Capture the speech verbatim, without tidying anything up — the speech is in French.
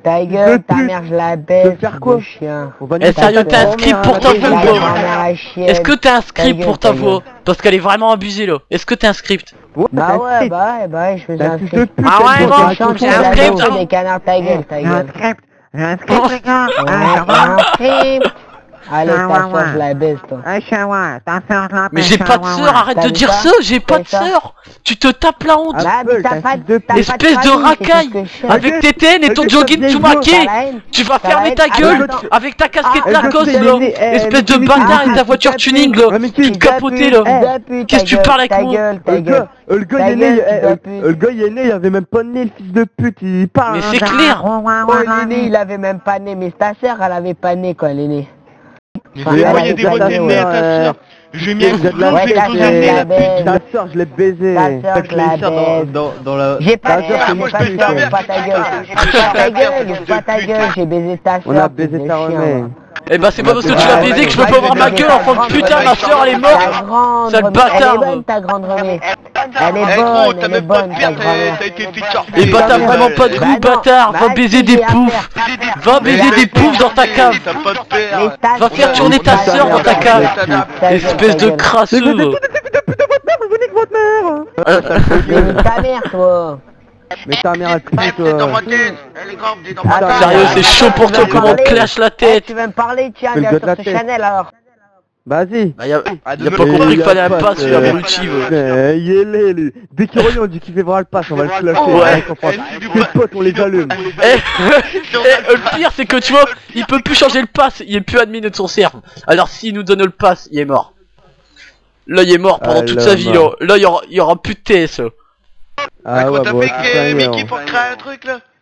Ta gueule, ta mère, je la baisse. faire quoi? Chien. Eh sérieux, t'as un script pour ta voix ou pas? Est-ce que t'as un Ta script gueule, pour ta ta voix? Parce qu'elle est vraiment abusée là. Est-ce que t'as un script? Bah ouais, bah ouais, bah ouais, je faisais un fils script. de pute, Ah ouais, elle bon, doit J'ai faire chanté j'ai un la script, danse hein. des canards, ta gueule, ta J'ai un gueule. script, j'ai un script les gars. Ouais, Ah, ça t'as va. un script. Allez, Ah, ta ouais, soeur, ouais. je la baisse, toi. Ah, ça va, ta soeur, je Mais l'appelle, j'ai ça pas de va, sœur, ouais. arrête T'as de vu dire ça? ça, j'ai pas de C'est ça? sœur. Tu te tapes la honte. Bah, mais t'as pas de t'as pas de Espèce de famille, c'est tout racaille. ce que je sais. Avec tes taines et ton Regarde, jogging regarde, tout regarde, maqué. T'as la haine. Tu vas T'as la fermer haine. ta Attends, gueule attends. avec ta casquette Ah, Lacoste elle là. est- elle- Espèce de elle est- bâtard elle et ta est- voiture elle est- tuning là. Ouais, mais Tout qui- capoté là. Qu'est-ce que tu parles avec moi? Le gars, euh, le gars, il est né, euh, euh, le gars, il est né, il avait même pas de nez, le fils de pute, il parle. Mais hein. c'est clair. Ouais, ouais, Oh, ouais, il est né, ouais. il avait même pas né, mais ta sœur, elle avait pas né quand elle est née. Mais Enfin, c'est elle moi, avait il y a des pas beautés né, de ouais. nez à ta euh, sœur. Je vais mis un vous coup êtes de la langue, je vais fête, exploser ta un nez, sœur, la la pute. belle. Ta soeur, je l'ai baisé. Ta sœur, je la baisse. dans, dans la... J'ai pas Ta de sœur, sœur, c'est j'ai mon pas de fils, sœur, ouais. pas ta gueule. Je Pas vais ta faire gueule, fils de pas ta pute. gueule, j'ai baisé ta On a sœur. baisé fils de ta chien, remède. va. Eh bah c'est pas parce que tu Ouais, l'as ouais, baisé que je ouais, peux pas voir ouais, ma ouais, gueule, ouais, enfant de ouais, putain, ouais, ma soeur elle est La morte. grande Sale remise, bâtard, elle est va. bonne ta grande remise. Elle est Eh gros, bonne, t'as elle est même pas bonne de ta pire, grand-mère. t'as été feature. Eh bah t'as vraiment pas de Bah goût, non, bâtard. bah Va si, baiser j'ai des à poufs. faire. Va baiser des poufs dans ta cave. T'as pas de Mais père. ta Va faire sœur, tourner ta ta sœur dans ta gueule, cave. ta gueule, ta Espèce de gueule. crasseux. Mais vous êtes tous des fils de pute de votre mère, je vous nique votre mère. Mais nique ta mère, toi. Mais ta mère, elle pue, T'es dans toi. ma tête, elle est grave, t'es dans ma Attends, tête. Sérieux, c'est chaud pour tu toi veux comment on te parler clash la Eh, tête. tu veux me parler, tiens, Fais le viens gars de sur la ce tête. Chanel alors. Vas-y. Bah y'a Ah, de y a me pas le compris faire, qu'il fallait un passe, pass, celui euh, abruti. va. Euh, il est laid, lui. Dès qu'il revient, on dit qu'il fait voir le pass, on va le clasher. Oh, ouais. on comprend. Tes potes, on les allume. Eh, eh, le pire c'est que tu vois, il peut plus changer le pass, il est plus admin de son serve. Alors s'il nous donne le pass, il est mort. Là il est mort pendant Ah, toute là, sa vie là. mort. Là il y aura, il y aura plus de T S. Ah quoi, ouais, t'as bon, fait c'est créer pas Mickey grave. pour créer un truc là?